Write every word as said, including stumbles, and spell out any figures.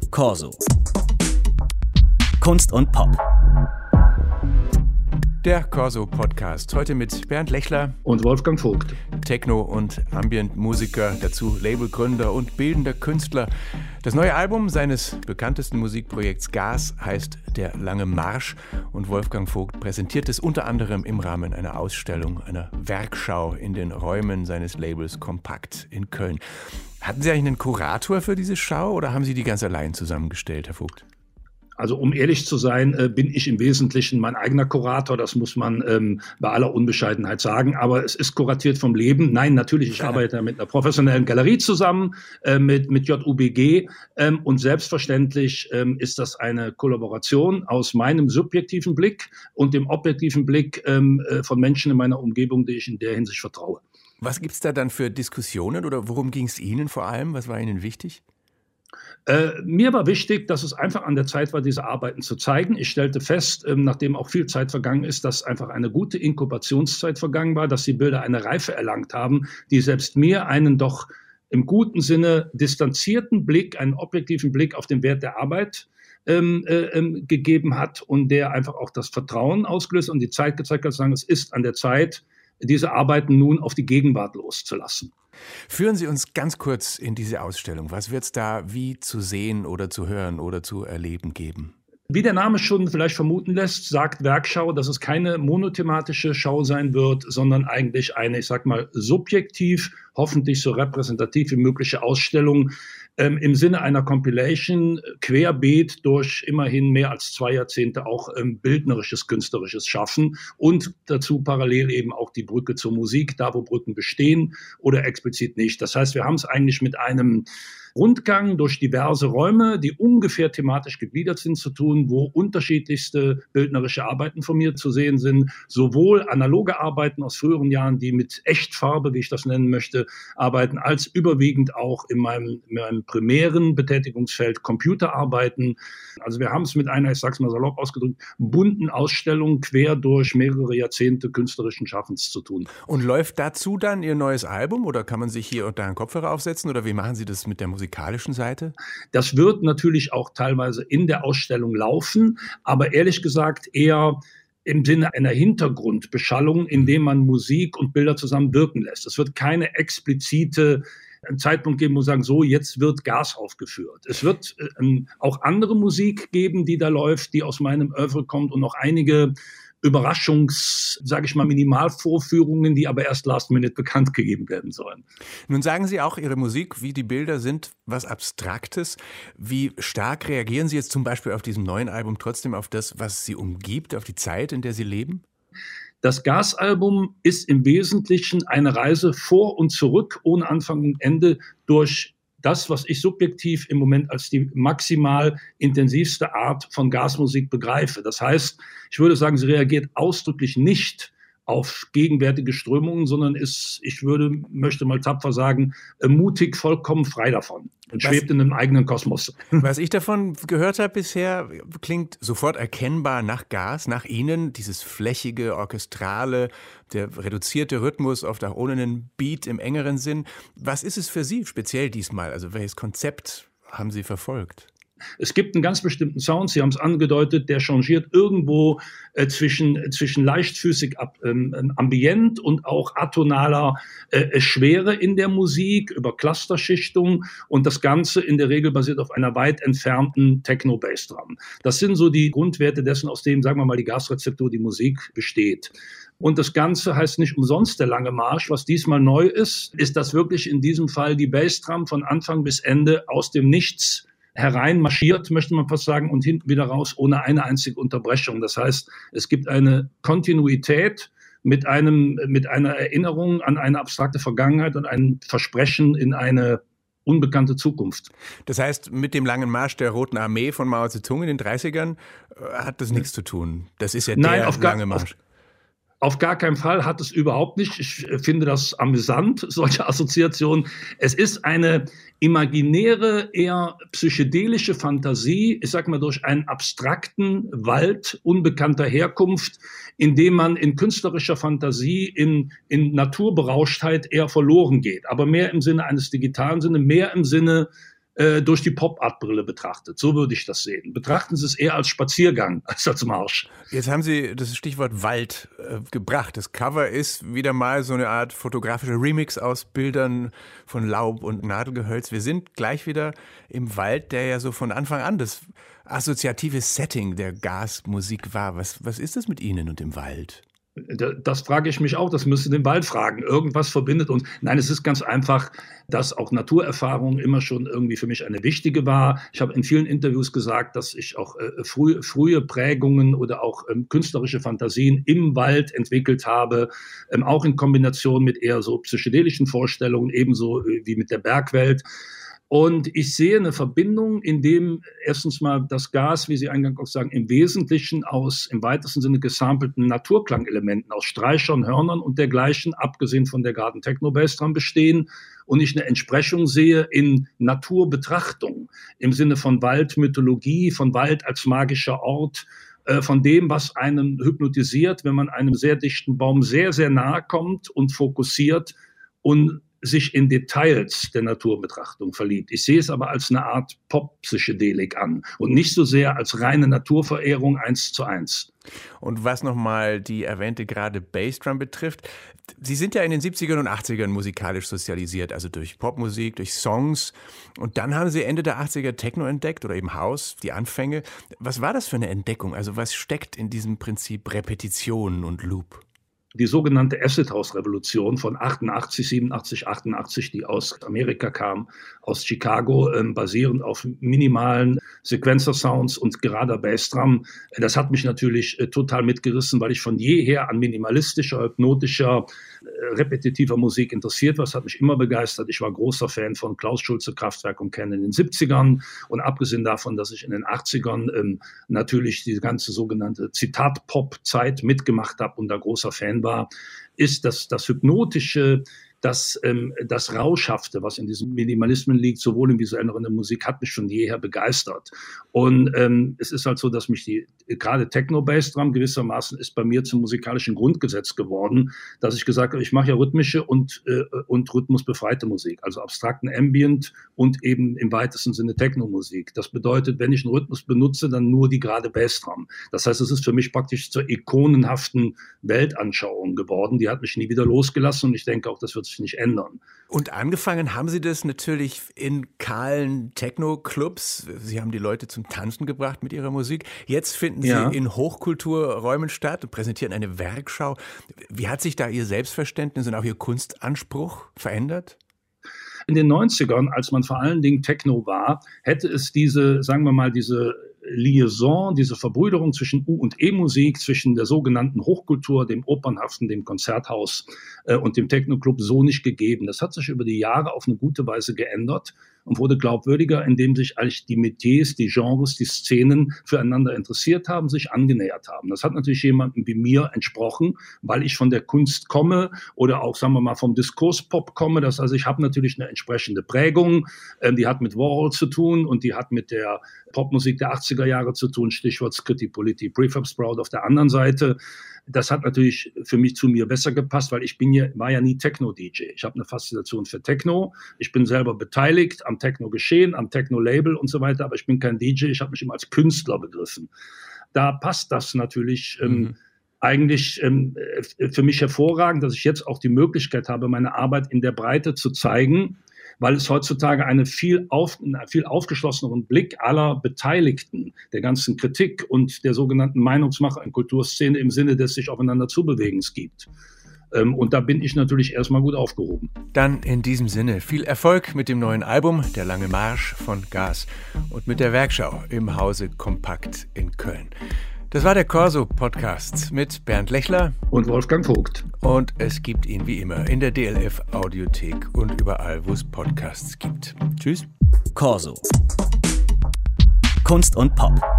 Corso. Kunst und Pop. Der Corso-Podcast. Heute mit Bernd Lechler und Wolfgang Vogt. Techno- und Ambient-Musiker, dazu Labelgründer und bildender Künstler. Das neue Album seines bekanntesten Musikprojekts Gas heißt Der lange Marsch und Wolfgang Vogt präsentiert es unter anderem im Rahmen einer Ausstellung, einer Werkschau in den Räumen seines Labels Kompakt in Köln. Hatten Sie eigentlich einen Kurator für diese Schau oder haben Sie die ganz allein zusammengestellt, Herr Vogt? Also um ehrlich zu sein, äh, bin ich im Wesentlichen mein eigener Kurator, das muss man ähm, bei aller Unbescheidenheit sagen, aber es ist kuratiert vom Leben. Nein, natürlich, ich arbeite mit einer professionellen Galerie zusammen, äh, mit, mit J U B G ähm, und selbstverständlich ähm, ist das eine Kollaboration aus meinem subjektiven Blick und dem objektiven Blick ähm, äh, von Menschen in meiner Umgebung, die ich in der Hinsicht vertraue. Was gibt's da dann für Diskussionen oder worum ging es Ihnen vor allem? Was war Ihnen wichtig? Äh, mir war wichtig, dass es einfach an der Zeit war, diese Arbeiten zu zeigen. Ich stellte fest, ähm, nachdem auch viel Zeit vergangen ist, dass einfach eine gute Inkubationszeit vergangen war, dass die Bilder eine Reife erlangt haben, die selbst mir einen doch im guten Sinne distanzierten Blick, einen objektiven Blick auf den Wert der Arbeit ähm, äh, gegeben hat und der einfach auch das Vertrauen ausgelöst und die Zeit gezeigt hat, zu sagen, es ist an der Zeit, diese Arbeiten nun auf die Gegenwart loszulassen. Führen Sie uns ganz kurz in diese Ausstellung. Was wird es da wie zu sehen oder zu hören oder zu erleben geben? Wie der Name schon vielleicht vermuten lässt, sagt Werkschau, dass es keine monothematische Schau sein wird, sondern eigentlich eine, ich sag mal, subjektiv, hoffentlich so repräsentativ wie mögliche Ausstellung ähm, im Sinne einer Compilation querbeet durch immerhin mehr als zwei Jahrzehnte auch ähm, bildnerisches, künstlerisches Schaffen und dazu parallel eben auch die Brücke zur Musik, da wo Brücken bestehen oder explizit nicht. Das heißt, wir haben es eigentlich mit einem Rundgang durch diverse Räume, die ungefähr thematisch gegliedert sind, zu tun, wo unterschiedlichste bildnerische Arbeiten von mir zu sehen sind, sowohl analoge Arbeiten aus früheren Jahren, die mit Echtfarbe, wie ich das nennen möchte, arbeiten, als überwiegend auch in meinem, in meinem primären Betätigungsfeld Computerarbeiten. Also wir haben es mit einer, ich sage es mal salopp ausgedrückt, bunten Ausstellung quer durch mehrere Jahrzehnte künstlerischen Schaffens zu tun. Und läuft dazu dann Ihr neues Album oder kann man sich hier und da einen Kopfhörer aufsetzen oder wie machen Sie das mit der musikalischen Seite? Das wird natürlich auch teilweise in der Ausstellung laufen, aber ehrlich gesagt eher im Sinne einer Hintergrundbeschallung, indem man Musik und Bilder zusammen wirken lässt. Es wird keine explizite Zeitpunkt geben, wo wir sagen, so, jetzt wird Gas aufgeführt. Es wird äh, auch andere Musik geben, die da läuft, die aus meinem Oeuvre kommt und noch einige Überraschungs, sage ich mal, Minimalvorführungen, die aber erst last minute bekannt gegeben werden sollen. Nun sagen Sie auch, Ihre Musik wie die Bilder sind was Abstraktes. Wie stark reagieren Sie jetzt zum Beispiel auf diesem neuen Album trotzdem auf das, was Sie umgibt, auf die Zeit, in der Sie leben? Das Gas-Album ist im Wesentlichen eine Reise vor und zurück, ohne Anfang und Ende, durch das, was ich subjektiv im Moment als die maximal intensivste Art von Gasmusik begreife. Das heißt, ich würde sagen, sie reagiert ausdrücklich nicht auf gegenwärtige Strömungen, sondern ist, ich würde, möchte mal tapfer sagen, mutig vollkommen frei davon und was, schwebt in einem eigenen Kosmos. Was ich davon gehört habe bisher, klingt sofort erkennbar nach Gas, nach Ihnen, dieses flächige, orchestrale, der reduzierte Rhythmus, oft auch ohne einen Beat im engeren Sinn. Was ist es für Sie speziell diesmal? Also welches Konzept haben Sie verfolgt? Es gibt einen ganz bestimmten Sound, Sie haben es angedeutet, der changiert irgendwo äh, zwischen, zwischen leichtfüßig ab, ähm, ambient und auch atonaler äh, Schwere in der Musik, über Clusterschichtung und das Ganze in der Regel basiert auf einer weit entfernten Techno-Bassdrum. Das sind so die Grundwerte dessen, aus dem, sagen wir mal, die Gasrezeptur, die Musik besteht. Und das Ganze heißt nicht umsonst der lange Marsch. Was diesmal neu ist, ist, dass wirklich in diesem Fall die Bassdrum von Anfang bis Ende aus dem Nichts herein marschiert, möchte man fast sagen, und hinten wieder raus, ohne eine einzige Unterbrechung. Das heißt, es gibt eine Kontinuität mit einem, mit einer Erinnerung an eine abstrakte Vergangenheit und ein Versprechen in eine unbekannte Zukunft. Das heißt, mit dem langen Marsch der Roten Armee von Mao Zedong in den dreißigern hat das nichts zu tun. Das ist ja der Nein, auf gar, lange Marsch. Auf, Auf gar keinen Fall hat es überhaupt nicht. Ich finde das amüsant, solche Assoziationen. Es ist eine imaginäre, eher psychedelische Fantasie, ich sag mal durch einen abstrakten Wald unbekannter Herkunft, in dem man in künstlerischer Fantasie, in, in Naturberauschtheit eher verloren geht. Aber mehr im Sinne eines digitalen Sinne, mehr im Sinne äh, durch die Pop-Art-Brille betrachtet. So würde ich das sehen. Betrachten Sie es eher als Spaziergang als als Marsch. Jetzt haben Sie das Stichwort Wald äh, gebracht. Das Cover ist wieder mal so eine Art fotografischer Remix aus Bildern von Laub und Nadelgehölz. Wir sind gleich wieder im Wald, der ja so von Anfang an das assoziative Setting der Gasmusik war. Was, was ist das mit Ihnen und dem Wald? Das frage ich mich auch, das müsste den Wald fragen. Irgendwas verbindet uns. Nein, es ist ganz einfach, dass auch Naturerfahrung immer schon irgendwie für mich eine wichtige war. Ich habe in vielen Interviews gesagt, dass ich auch äh, früh, frühe Prägungen oder auch ähm, künstlerische Fantasien im Wald entwickelt habe, ähm, auch in Kombination mit eher so psychedelischen Vorstellungen, ebenso äh, wie mit der Bergwelt. Und ich sehe eine Verbindung, in dem erstens mal das Gas, wie Sie eingangs auch sagen, im Wesentlichen aus im weitesten Sinne gesampelten Naturklangelementen, aus Streichern, Hörnern und dergleichen, abgesehen von der Garden Techno Bassdrum bestehen. Und ich eine Entsprechung sehe in Naturbetrachtung, im Sinne von Waldmythologie, von Wald als magischer Ort, äh, von dem, was einen hypnotisiert, wenn man einem sehr dichten Baum sehr, sehr nahe kommt und fokussiert und sich in Details der Naturbetrachtung verliebt. Ich sehe es aber als eine Art Pop-Psychedelik an und nicht so sehr als reine Naturverehrung eins zu eins. Und was nochmal die erwähnte gerade Bassdrum betrifft, Sie sind ja in den siebzigern und achtzigern musikalisch sozialisiert, also durch Popmusik, durch Songs. Und dann haben Sie Ende der achtziger Techno entdeckt oder eben House, die Anfänge. Was war das für eine Entdeckung? Also was steckt in diesem Prinzip Repetition und Loop? Die sogenannte Acid House Revolution von achtundachtzig, siebenundachtzig, achtundachtzig, die aus Amerika kam, aus Chicago, ähm, basierend auf minimalen Sequencer-Sounds und gerader Bassdrum. Das hat mich natürlich äh, total mitgerissen, weil ich von jeher an minimalistischer, hypnotischer, äh, repetitiver Musik interessiert war. Das hat mich immer begeistert. Ich war großer Fan von Klaus Schulze, Kraftwerk und Ken in den siebzigern. Und abgesehen davon, dass ich in den achtzigern ähm, natürlich die ganze sogenannte Zitat-Pop-Zeit mitgemacht habe und da großer Fan war, ist das, das Hypnotische, das, ähm, das Rauschhafte, was in diesem Minimalismen liegt, sowohl im visuellen als auch in der Musik, hat mich schon jeher begeistert. Und ähm, es ist halt so, dass mich die, gerade Techno-Bassdrum gewissermaßen ist bei mir zum musikalischen Grundgesetz geworden, dass ich gesagt habe, ich mache ja rhythmische und, äh, und rhythmusbefreite Musik, also abstrakten Ambient und eben im weitesten Sinne Techno-Musik. Das bedeutet, wenn ich einen Rhythmus benutze, dann nur die gerade Bassdrum. Das heißt, es ist für mich praktisch zur ikonenhaften Weltanschauung geworden. Die hat mich nie wieder losgelassen und ich denke auch, das wird sich nicht ändern. Und angefangen haben Sie das natürlich in kahlen Techno-Clubs. Sie haben die Leute zum Tanzen gebracht mit Ihrer Musik. Jetzt finden Sie ja. in Hochkulturräumen statt und präsentieren eine Werkschau. Wie hat sich da Ihr Selbstverständnis und auch Ihr Kunstanspruch verändert? In den neunzigern, als man vor allen Dingen Techno war, hätte es diese, sagen wir mal, diese Liaison, diese Verbrüderung zwischen U- und E-Musik, zwischen der sogenannten Hochkultur, dem Opernhaften, dem Konzerthaus äh, und dem Techno-Club so nicht gegeben. Das hat sich über die Jahre auf eine gute Weise geändert und wurde glaubwürdiger, indem sich eigentlich die Metiers, die Genres, die Szenen füreinander interessiert haben, sich angenähert haben. Das hat natürlich jemandem wie mir entsprochen, weil ich von der Kunst komme oder auch, sagen wir mal, vom Diskurspop komme. Das heißt, ich habe natürlich eine entsprechende Prägung, ähm, die hat mit Warhol zu tun und die hat mit der Popmusik der achtziger Jahre zu tun, Stichwort Scritti Politti, Prefab Sprout auf der anderen Seite. Das hat natürlich für mich zu mir besser gepasst, weil ich bin ja, war ja nie Techno-D J. Ich habe eine Faszination für Techno. Ich bin selber beteiligt am Techno-Geschehen, am Techno-Label und so weiter, aber ich bin kein D J. Ich habe mich immer als Künstler begriffen. Da passt das natürlich ähm, mhm. eigentlich ähm, für mich hervorragend, dass ich jetzt auch die Möglichkeit habe, meine Arbeit in der Breite zu zeigen, weil es heutzutage einen viel, auf, einen viel aufgeschlosseneren Blick aller Beteiligten, der ganzen Kritik und der sogenannten Meinungsmacher in Kulturszene im Sinne des sich aufeinander Zubewegens gibt. Ähm, und da bin ich natürlich erstmal gut aufgehoben. Dann in diesem Sinne viel Erfolg mit dem neuen Album Der lange Marsch von Gas und mit der Werkschau im Hause Kompakt in Köln. Das war der Corso-Podcast mit Bernd Lechler und Wolfgang Vogt. Und es gibt ihn wie immer in der D L F-Audiothek und überall, wo es Podcasts gibt. Tschüss. Corso. Kunst und Pop.